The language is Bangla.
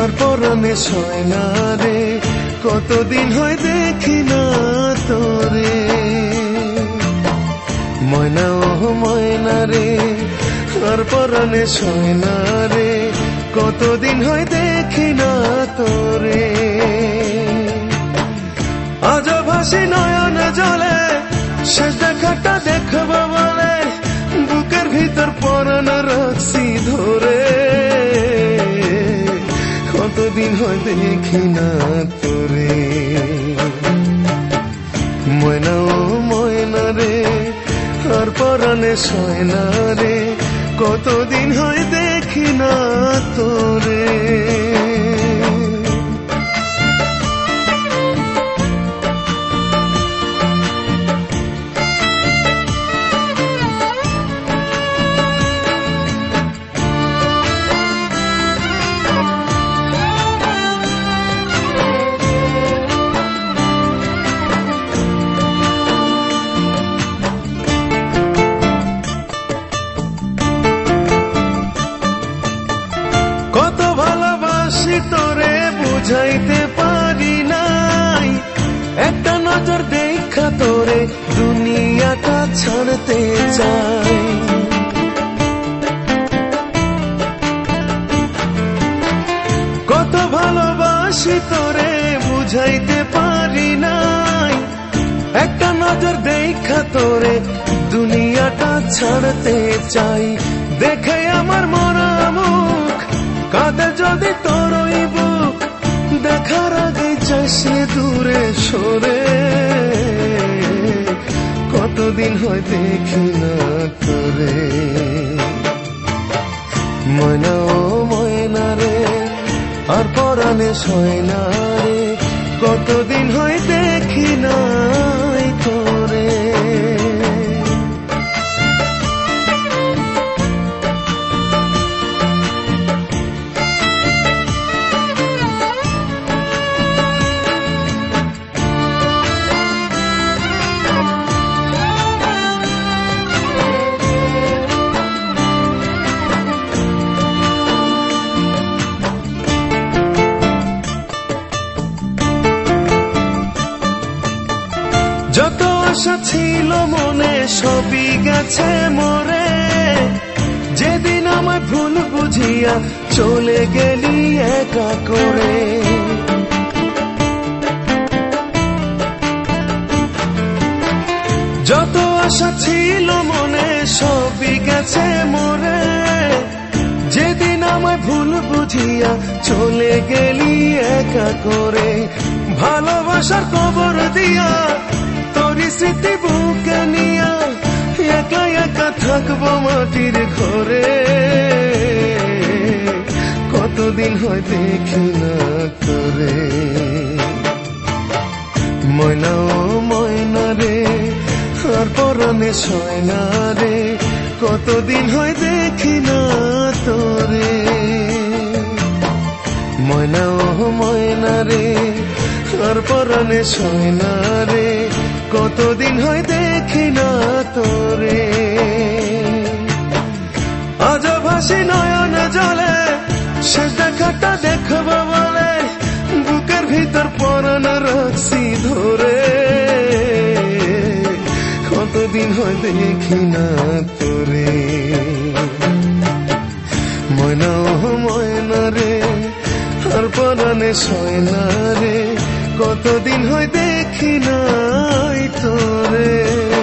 আর পরাণে সয় না রে, কতদিন হয় দেখি না তোরে। ময়না ও ময়না রে, আর পরাণে সয় না রে, কতদিন হয় দেখি না তোরে। আজ ভাসি নয়ন জলে, শেষ দেখাটা দেখব বলে, বুকের ভিতর পরাণ রাখছি ধরে। কতদিন হয় দেখি না তোরে। ময়না ও ময়না রে, আর পরাণে সয় না রে, কতদিন হয় দেখি না তোরে। কত ভালোবাসি তোরে বুঝাইতে পারি নাই, একটা নজর দেখা তোরে দুনিয়াটা ছাড়তে চাই। কত ভালোবাসি তোরে বুঝাইতে পারি নাই, একটা নজর দেখা তোরে দুনিয়াটা ছাড়তে চাই। দেখে আমার মরা মুখ কাঁদে যদি তোরই বুক, দেখার আগে চাইছে দূরে সরে। কতদিন হয় দেখি না তোরে। ময়না ও ময়না রে, আর পরাণে সয় না রে, কতদিন হয় দেখি নাই তোরে। যত আশা ছিল মনে সবই গেছে মরে, যেদিন আমায় ভুল বুঝিয়া চলে গেলি একা করে। যত আশা ছিল মনে সবই গেছে মরে, যেদিন আমায় ভুল বুঝিয়া চলে গেলি একা করে। ভালোবাসার কবর দিয়া তোরি স্মৃতি বুকে নিয়া, একা একা থাকবো মাটির ঘরে। কতদিন হয় দেখি না তোরে। ময়না ও ময়না রে, আর পরাণে সয় না রে, কতদিন হয় দেখি না তোরে। ময়না ও ময়না রে, আর পরাণে সয় না রে, কতদিন হয় দেখি না তোরে। আজ ভাসি নয়ন জলে, শেষ দেখাটা দেখব বলে, বুকের ভিতর পরাণ রাখছি ধরে। কতদিন হয় দেখি না তোরে। ময়না ও ময়না রে, আর পরাণে সয় না রে, কতদিন হয় দেখি নাই তোরে।